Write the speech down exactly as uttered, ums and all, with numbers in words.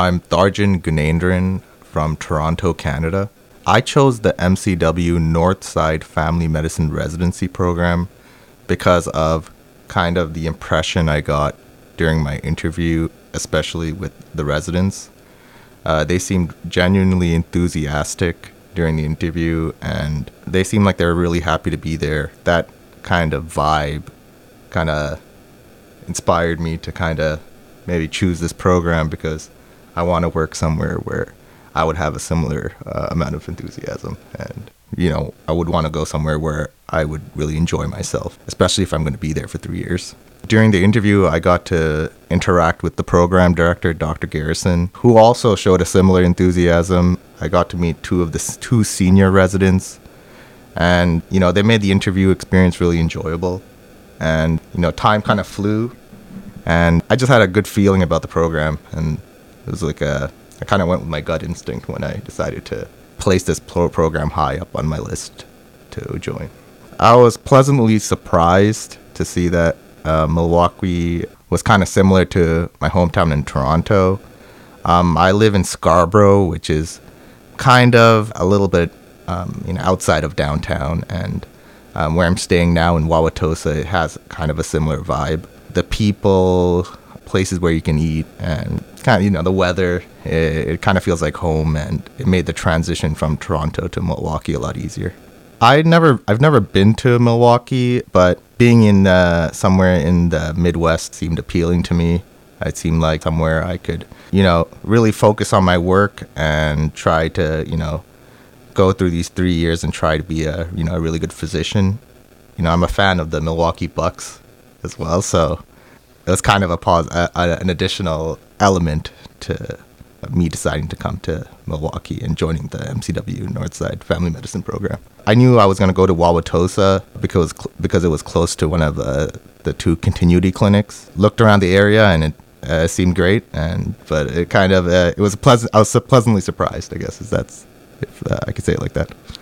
I'm Tharjan Gunendran from Toronto, Canada. I chose the M C W Northside Family Medicine Residency Program because of kind of the impression I got during my interview, especially with the residents. Uh, they seemed genuinely enthusiastic during the interview, and they seemed like they were really happy to be there. That kind of vibe kind of inspired me to kind of maybe choose this program because I want to work somewhere where I would have a similar uh, amount of enthusiasm. And, you know, I would want to go somewhere where I would really enjoy myself, especially if I'm going to be there for three years. During the interview, I got to interact with the program director, Doctor Garrison, who also showed a similar enthusiasm. I got to meet two of the s- two senior residents, and, you know, they made the interview experience really enjoyable. And, you know, time kind of flew, and I just had a good feeling about the program. And it was like a, I kind of went with my gut instinct when I decided to place this pro- program high up on my list to join. I was pleasantly surprised to see that uh, Milwaukee was kind of similar to my hometown in Toronto. Um, I live in Scarborough, which is kind of a little bit um, you know, outside of downtown, and um, where I'm staying now in Wauwatosa, it has kind of a similar vibe. The people, places where you can eat, and kind of, you know, the weather, it, it kind of feels like home, and it made the transition from Toronto to Milwaukee a lot easier. I never, I've never been to Milwaukee, but being in uh, somewhere in the Midwest seemed appealing to me. It seemed like somewhere I could, you know, really focus on my work and try to, you know, go through these three years and try to be a, you know, a really good physician. You know, I'm a fan of the Milwaukee Bucks as well, so it was kind of a pause, a, a, an additional element to me deciding to come to Milwaukee and joining the M C W Northside Family Medicine Program. I knew I was going to go to Wauwatosa because because it was close to one of the, the two continuity clinics. Looked around the area and it uh, seemed great, and but it kind of uh, it was a pleasant. I was pleasantly surprised, I guess, is that's if uh, I could say it like that.